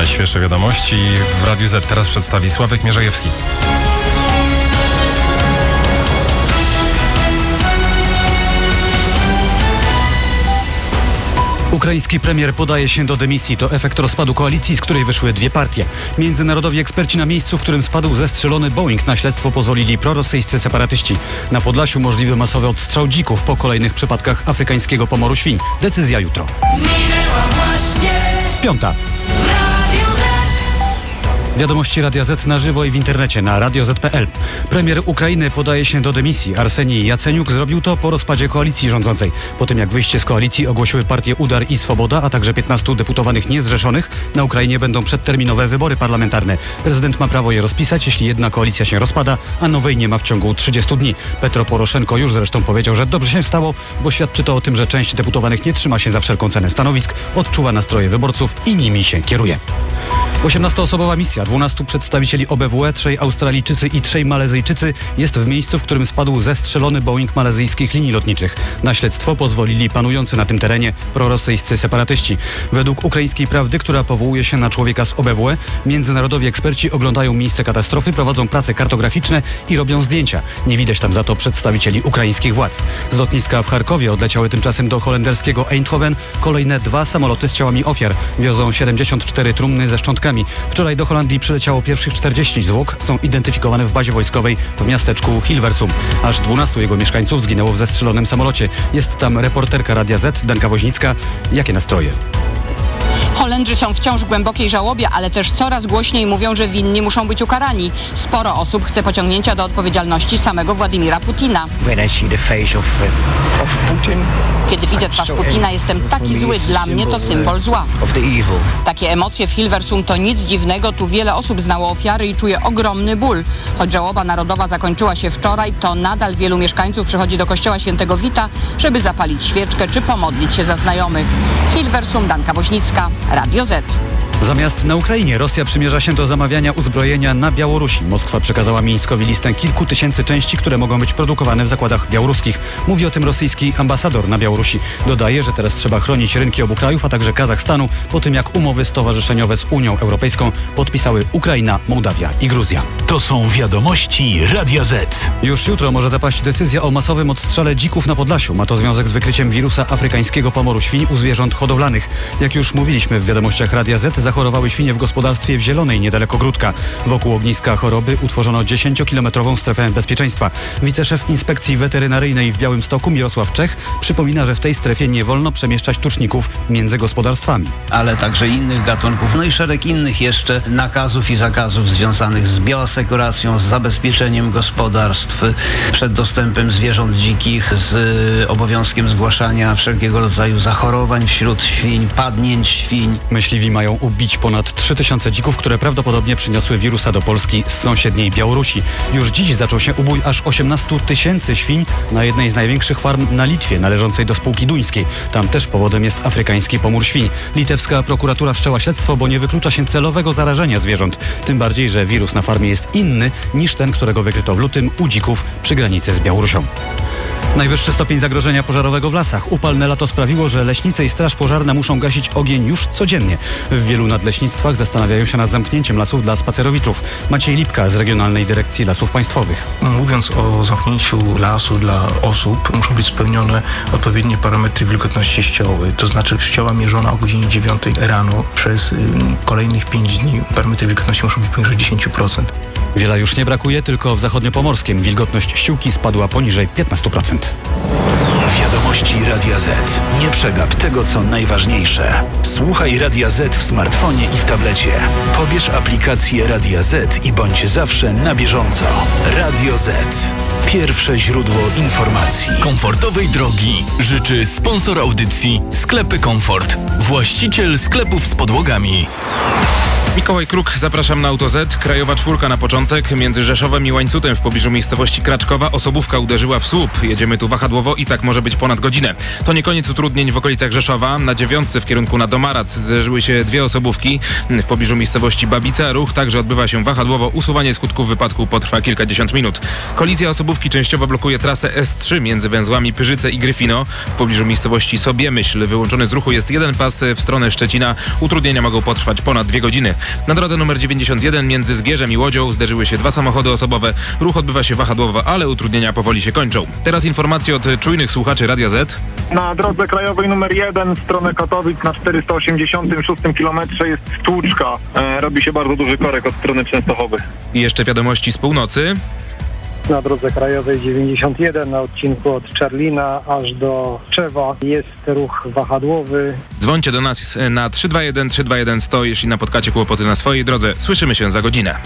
Najświeższe wiadomości w Radiu Z teraz przedstawi Sławek Mierzejewski. Ukraiński premier podaje się do dymisji. To efekt rozpadu koalicji, z której wyszły dwie partie. Międzynarodowi eksperci na miejscu, w którym spadł zestrzelony Boeing, na śledztwo pozwolili prorosyjscy separatyści. Na Podlasiu możliwy masowy odstrzał dzików po kolejnych przypadkach afrykańskiego pomoru świń. Decyzja jutro. 5:00. Wiadomości Radia Z na żywo i w internecie na radioz.pl. Premier Ukrainy podaje się do dymisji. Arsenij Jaceniuk zrobił to po rozpadzie koalicji rządzącej. Po tym jak wyjście z koalicji ogłosiły partie Udar i Swoboda, a także 15 deputowanych niezrzeszonych, na Ukrainie będą przedterminowe wybory parlamentarne. Prezydent ma prawo je rozpisać, jeśli jedna koalicja się rozpada, a nowej nie ma w ciągu 30 dni. Petro Poroszenko już zresztą powiedział, że dobrze się stało, bo świadczy to o tym, że część deputowanych nie trzyma się za wszelką cenę stanowisk, odczuwa nastroje wyborców i nimi się kieruje. 18-osobowa misja 12 przedstawicieli OBWE, 3 Australijczycy i 3 Malezyjczycy jest w miejscu, w którym spadł zestrzelony Boeing malezyjskich linii lotniczych. Na śledztwo pozwolili panujący na tym terenie prorosyjscy separatyści. Według ukraińskiej prawdy, która powołuje się na człowieka z OBWE, międzynarodowi eksperci oglądają miejsce katastrofy, prowadzą prace kartograficzne i robią zdjęcia. Nie widać tam za to przedstawicieli ukraińskich władz. Z lotniska w Charkowie odleciały tymczasem do holenderskiego Eindhoven kolejne 2 samoloty z ciałami ofiar. Wiozą 74 trumny ze szczątkami. Wczoraj do Holandii przyleciało pierwszych 40 zwłok. Są identyfikowane w bazie wojskowej w miasteczku Hilversum. Aż 12 jego mieszkańców zginęło w zestrzelonym samolocie. Jest tam reporterka Radia Z, Danka Woźnicka. Jakie nastroje? Holendrzy są wciąż w głębokiej żałobie, ale też coraz głośniej mówią, że winni muszą być ukarani. Sporo osób chce pociągnięcia do odpowiedzialności samego Władimira Putina. Kiedy widzę twarz Putina, jestem taki zły. Dla mnie to symbol zła. Takie emocje w Hilversum to nic dziwnego. Tu wiele osób znało ofiary i czuje ogromny ból. Choć żałoba narodowa zakończyła się wczoraj, to nadal wielu mieszkańców przychodzi do kościoła Świętego Wita, żeby zapalić świeczkę czy pomodlić się za znajomych. Hilversum, Danka Woźnicka, Radio Z. Zamiast na Ukrainie Rosja przymierza się do zamawiania uzbrojenia na Białorusi. Moskwa przekazała Mińskowi listę kilku tysięcy części, które mogą być produkowane w zakładach białoruskich. Mówi o tym rosyjski ambasador na Białorusi. Dodaje, że teraz trzeba chronić rynki obu krajów, a także Kazachstanu, po tym jak umowy stowarzyszeniowe z Unią Europejską podpisały Ukraina, Mołdawia i Gruzja. To są wiadomości Radia Z. Już jutro może zapaść decyzja o masowym odstrzale dzików na Podlasiu. Ma to związek z wykryciem wirusa afrykańskiego pomoru świń u zwierząt hodowlanych. Jak już mówiliśmy w wiadomościach Radia Z, zachorowały świnie w gospodarstwie w Zielonej, niedaleko Gródka. Wokół ogniska choroby utworzono 10-kilometrową strefę bezpieczeństwa. Wiceszef Inspekcji Weterynaryjnej w Białymstoku Mirosław Czech przypomina, że w tej strefie nie wolno przemieszczać tuczników między gospodarstwami. Ale także innych gatunków, no i szereg innych jeszcze nakazów i zakazów związanych z bioasekuracją, z zabezpieczeniem gospodarstw przed dostępem zwierząt dzikich, z obowiązkiem zgłaszania wszelkiego rodzaju zachorowań wśród świń, padnięć świń. Myśliwi mają ubić ponad 3000 dzików, które prawdopodobnie przyniosły wirusa do Polski z sąsiedniej Białorusi. Już dziś zaczął się ubój aż 18 000 świń na jednej z największych farm na Litwie, należącej do spółki duńskiej. Tam też powodem jest afrykański pomór świń. Litewska prokuratura wszczęła śledztwo, bo nie wyklucza się celowego zarażenia zwierząt. Tym bardziej, że wirus na farmie jest inny niż ten, którego wykryto w lutym u dzików przy granicy z Białorusią. Najwyższy stopień zagrożenia pożarowego w lasach. Upalne lato sprawiło, że leśnice i straż pożarna muszą gasić ogień już codziennie. W wielu nadleśnictwach zastanawiają się nad zamknięciem lasów dla spacerowiczów. Maciej Lipka z Regionalnej Dyrekcji Lasów Państwowych. Mówiąc o zamknięciu lasu dla osób, muszą być spełnione odpowiednie parametry wilgotności ścioły. To znaczy ścioła mierzona o godzinie 9 rano przez kolejnych 5 dni. Parametry wilgotności muszą być poniżej 10%. Wiele już nie brakuje, tylko w zachodniopomorskim wilgotność ściółki spadła poniżej 15%. Wiadomości Radia Z. Nie przegap tego, co najważniejsze. Słuchaj Radia Z w smartfonie i w tablecie. Pobierz aplikację Radia Z i bądź zawsze na bieżąco. Radio Z. Pierwsze źródło informacji. Komfortowej drogi życzy sponsor audycji Sklepy Komfort. Właściciel sklepów z podłogami. Mikołaj Kruk, zapraszam na Auto Z. Krajowa czwórka na początek. Między Rzeszowem i Łańcutem w pobliżu miejscowości Kraczkowa osobówka uderzyła w słup. Jedziemy tu wahadłowo i tak może być ponad godzinę. To nie koniec utrudnień w okolicach Rzeszowa. Na 9 w kierunku na Domarac zderzyły się dwie osobówki. W pobliżu miejscowości Babica ruch także odbywa się wahadłowo. Usuwanie skutków wypadku potrwa kilkadziesiąt minut. Kolizja osobówki częściowo blokuje trasę S3 między węzłami Pyrzyce i Gryfino. W pobliżu miejscowości Sobiemyśl wyłączony z ruchu jest jeden pas w stronę Szczecina. Utrudnienia mogą potrwać ponad 2 godziny. Na drodze numer 91 między Zgierzem i Łodzią zderzyły się 2 samochody osobowe. Ruch odbywa się wahadłowo, ale utrudnienia powoli się kończą. Teraz informacje od czujnych słuchaczy Radia Z. Na drodze krajowej numer 1 w stronę Katowic na 486 km jest stłuczka. Robi się bardzo duży korek od strony Częstochowy. I jeszcze wiadomości z północy. Na drodze krajowej 91 na odcinku od Czarlina aż do Czewa jest ruch wahadłowy. Dzwońcie do nas na 321 321 100, jeśli napotkacie kłopoty na swojej drodze. Słyszymy się za godzinę.